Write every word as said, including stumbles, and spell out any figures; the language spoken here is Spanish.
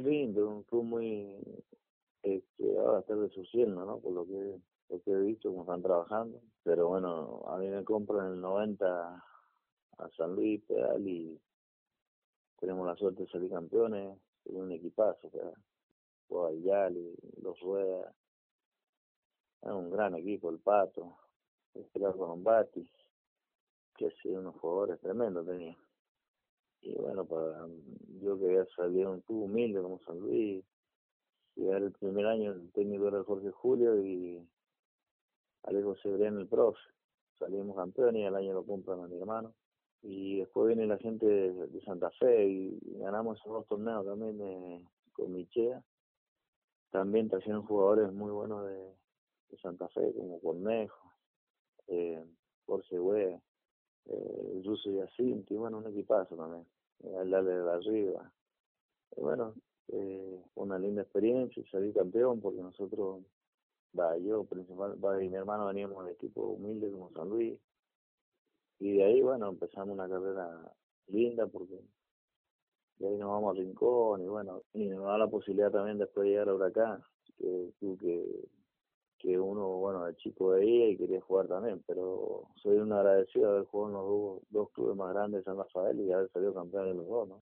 lindo, un club muy, este, ahora está resurgiendo, ¿no? Por lo que, lo que he visto, cómo están trabajando. Pero bueno, a mí me compran en el noventa a San Luis, Pedal, y tenemos la suerte de salir campeones, es un equipazo, o sea, juega Yali, los Rueda, es un gran equipo, el Pato, el Gerardo Batis, que ha sido unos jugadores tremendos tenía. Y bueno, para yo que había salido de un club humilde como San Luis, llegar el primer año el técnico era Jorge Julio y Alejo Cebrián el profe. Salimos campeones y al año lo compran a mi hermano. Y después viene la gente de, de Santa Fe y, y ganamos esos dos torneos también de, con Michea. También trajeron jugadores muy buenos de, de Santa Fe, como Cornejo, eh, Jorge Güey, eh, Russo y Jacinti, bueno, un equipazo también. Eh, el Dale de la Riva. Y bueno, eh, una linda experiencia y salí campeón porque nosotros, va, yo principal, va, y mi hermano veníamos de equipo humilde como San Luis. Y de ahí, bueno, empezamos una carrera linda porque de ahí nos vamos a Rincón y bueno, y nos da la posibilidad también después de llegar a Huracán, que, que, que uno, bueno, de chico veía y quería jugar también, pero soy un agradecido de haber jugado en los dos, dos clubes más grandes de San Rafael y haber salido campeón de los dos, ¿no?